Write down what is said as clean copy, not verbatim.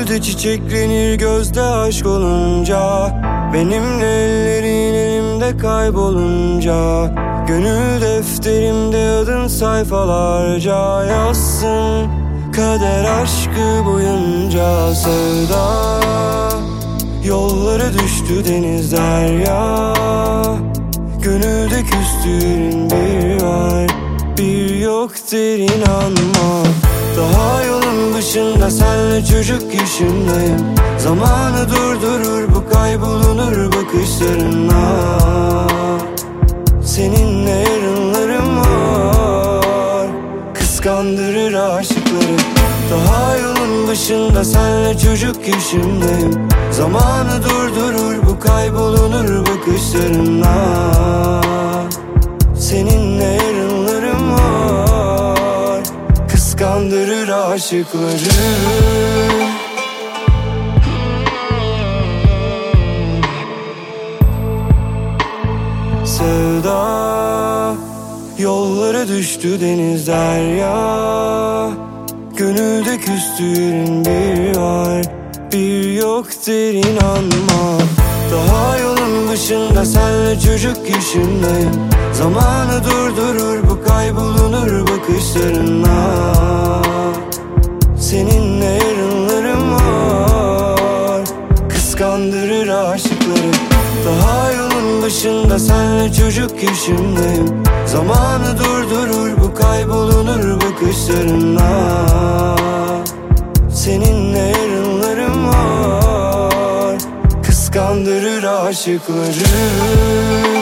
Gülde çiçeklenir gözde aşk olunca, benimle ellerin elimde kaybolunca, gönül defterimde adın sayfalarca yazsın kader aşkı boyunca. Sevda yollara düştü deniz derya, gönülde küstüğün bir var bir yok der inanma. Daha yolun başında senle çocuk yaşındayım, zamanı durdurur bu kaybolunur bakışlarınla. Seninle yarınlarım var, kıskandırır aşıkları. Daha yolun başında senle çocuk yaşındayım, zamanı durdurur bu kaybolunur bakışlarınla. Seninle yarınlarım var, kıskandırır aşıkları. Sevda yollara düştü deniz derya, gönülde küstüğün bir var bir yok der inanma. Daha yolun başında senle çocuk yaşındayım, zamanı durdurur bu kaybolunur bakışlarınla. Seninle yarınlarım var, kıskandırır aşıkları. Daha yolun başında senle çocuk yaşındayım, zamanı durdurur bu kaybolunur bakışlarınla. Seninle yarınlarım var, kıskandırır aşıkları.